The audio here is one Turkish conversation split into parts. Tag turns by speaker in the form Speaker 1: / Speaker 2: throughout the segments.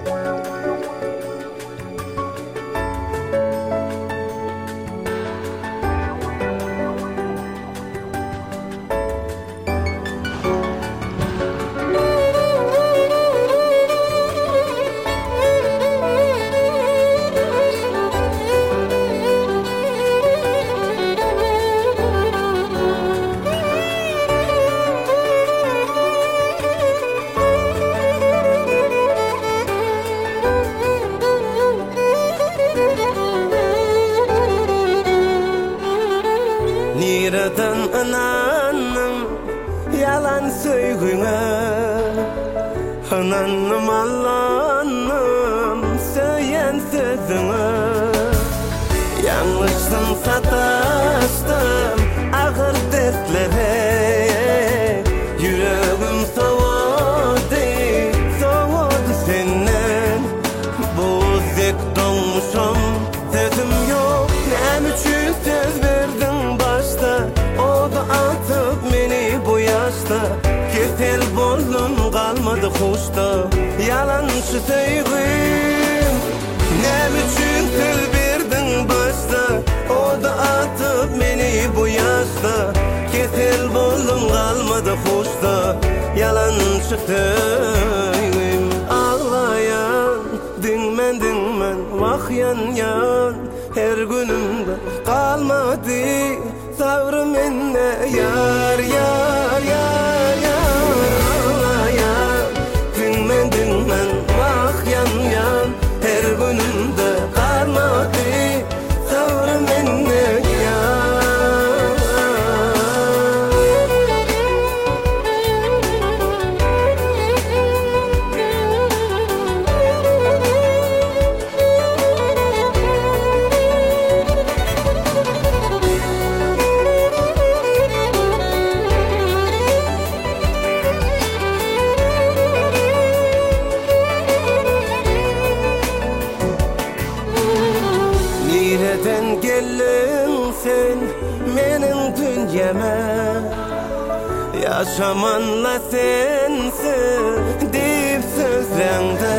Speaker 1: Nireden ananım yalan söylüğüne, ananım Allah'ım söyleyen sözüne. Yanlışsın sataştım ağır dertlere, yüreğim soğudu, soğudu senden. Bozdek donmuşum, sözüm yok, ne için söz verdin başta, o da atıp beni bu yaşta. Ketel boldum kalmadı hoşta, yalançı söyleyeyim. Ne için söz verdin başta, o da atıp beni bu yaşta. Ketel boldum kalmadı hoşta, yalançı söyleyeyim. Ağlayan dinmen vah yan her günümde kalmadı savrım enne yar. Ağlayan dinmen vah yan her günümde kalmadı savrım enne yar. Nereden geldin sen benim dünyama, yaşamanla sensin deyip sözlendi.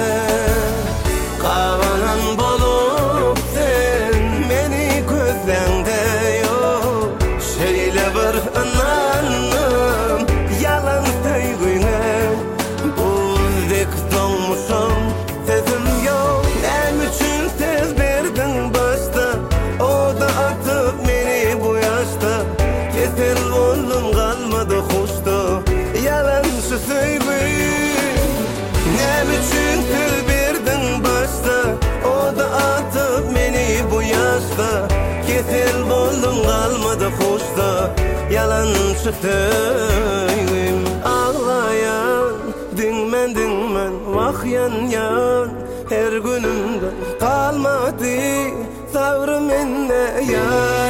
Speaker 1: Kavanan bolup sen beni gözlendi. Şöyle bir ananım yalan söylüğüne, buzdek donmuşum sözüm yok, ne için söz verdin başta, o da atıp beni bu yaşta. Kesil oldum kalmadı hoşta, yalançı söyleyeyim. Ne için söz verdin başta, o da atıp beni bu yaşta. Kesil oldum kalmadı hoşta, yalançı söyleyeyim. Ağlayan dinmen vah yan her günümde kalmadı savrım enne yar.